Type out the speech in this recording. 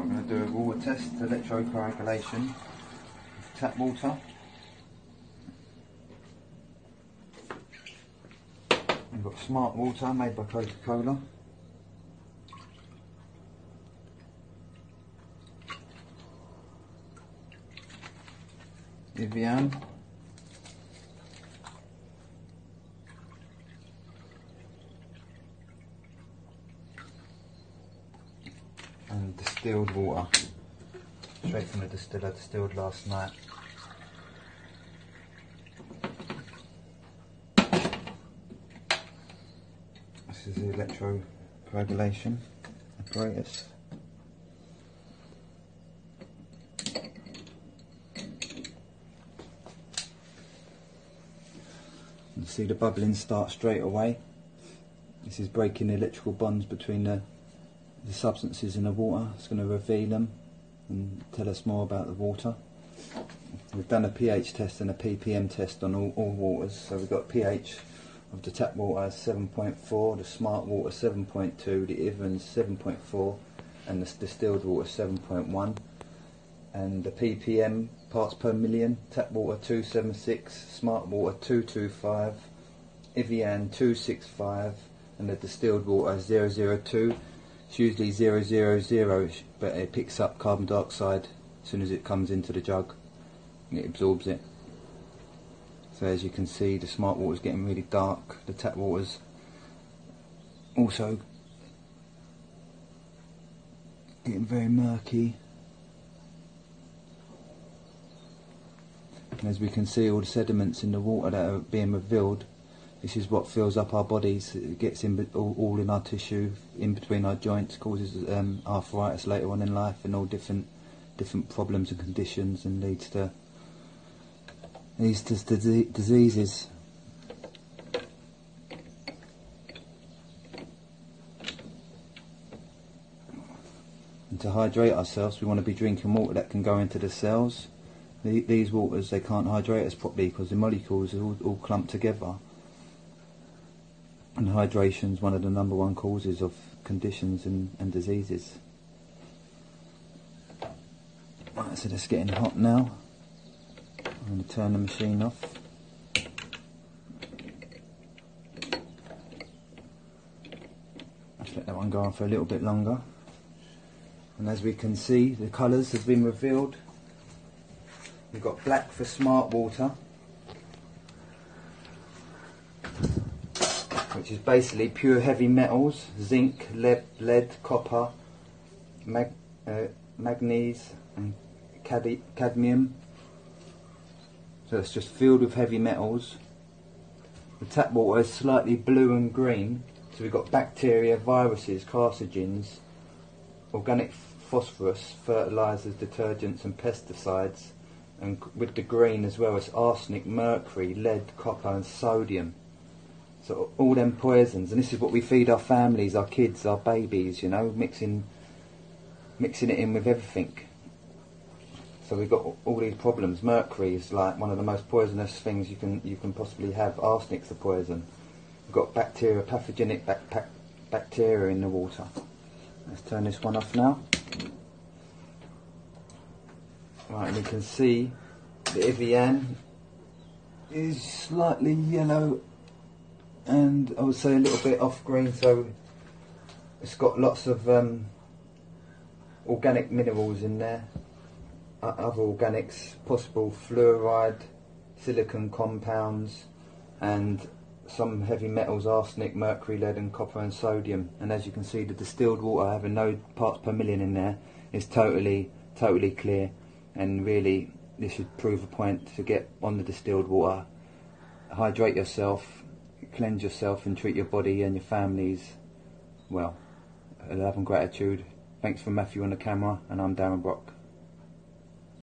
I'm going to do a water test, electrocoagulation, tap water. We've got Smart Water made by Coca-Cola. Evian. And distilled water, straight from the distiller, distilled last night. This is the electrocoagulation apparatus. You see the bubbling start straight away. This is breaking the electrical bonds between the substances in the water. It's going to reveal them and tell us more about the water. We've done a pH test and a ppm test on all waters. So we've got pH of the tap water as 7.4, the Smart Water 7.2, the Evian 7.4, and the distilled water 7.1. And the ppm, parts per million, tap water 276, Smart Water 225, Evian 265, and the distilled water 002. It's usually 000, but it picks up carbon dioxide as soon as it comes into the jug and it absorbs it. So as you can see, the Smart Water is getting really dark, the tap water's also getting very murky. And as we can see, all the sediments in the water that are being revealed, this is what fills up our bodies. It gets in all in our tissue, in between our joints, causes arthritis later on in life, and all different problems and conditions, and leads to diseases. And to hydrate ourselves, we want to be drinking water that can go into the cells. These waters, they can't hydrate us properly because the molecules are all clumped together. And hydration is one of the #1 causes of conditions and diseases. Right, so it's getting hot now. I'm going to turn the machine off. Let's let that one go on for a little bit longer. And as we can see, the colours have been revealed. We've got black for Smart Water, which is basically pure heavy metals, zinc, lead, copper, manganese and cadmium. So it's just filled with heavy metals. The tap water is slightly blue and green, so we've got bacteria, viruses, carcinogens, organic phosphorus, fertilisers, detergents and pesticides, and with the green as well as arsenic, mercury, lead, copper and sodium. So all them poisons, and this is what we feed our families, our kids, our babies, you know, mixing it in with everything. So we've got all these problems. Mercury is like one of the most poisonous things you can possibly have. Arsenic's a poison. We've got bacteria, pathogenic bacteria in the water. Let's turn this one off now. Right, and you can see the Evian is slightly yellow and I would say a little bit off green, so it's got lots of organic minerals in there, other organics, possible fluoride, silicon compounds and some heavy metals, arsenic, mercury, lead and copper and sodium. And as you can see, the distilled water, having no parts per million in there, is totally clear, and really this should prove a point to get on the distilled water. Hydrate yourself, cleanse yourself and treat your body and your families well. Love and gratitude. Thanks from Matthew on the camera, and I'm Darren Brock.